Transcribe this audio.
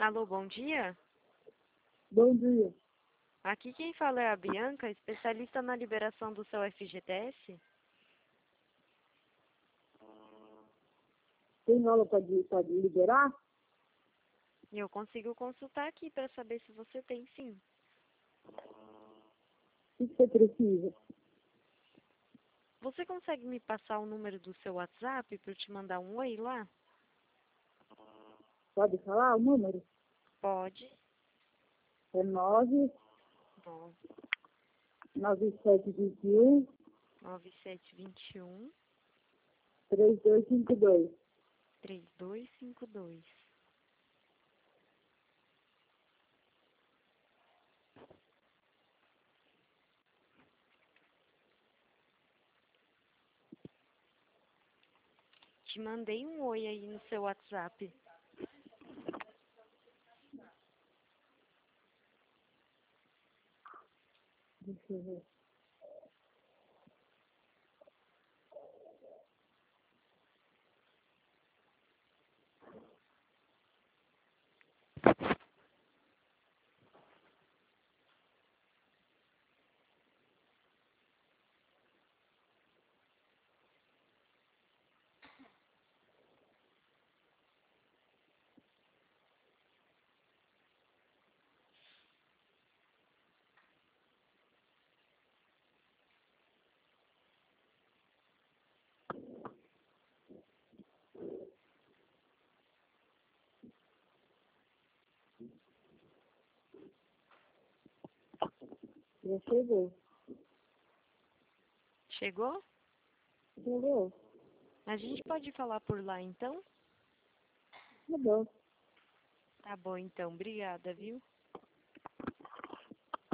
Alô, bom dia. Bom dia. Aqui quem fala é a Bianca, especialista na liberação do seu FGTS. Tem aula para liberar? E eu consigo consultar aqui para saber se você tem sim. O que você precisa? Você consegue me passar o número do seu WhatsApp para eu te mandar um oi lá? Pode falar o número? Pode. É 9 Bom, 9721 9721 3252. 3252. Te mandei um oi aí no seu WhatsApp. Deixa eu ver. Já chegou. Chegou? Chegou. A gente pode falar por lá então? Tá bom. Tá bom então, obrigada, viu?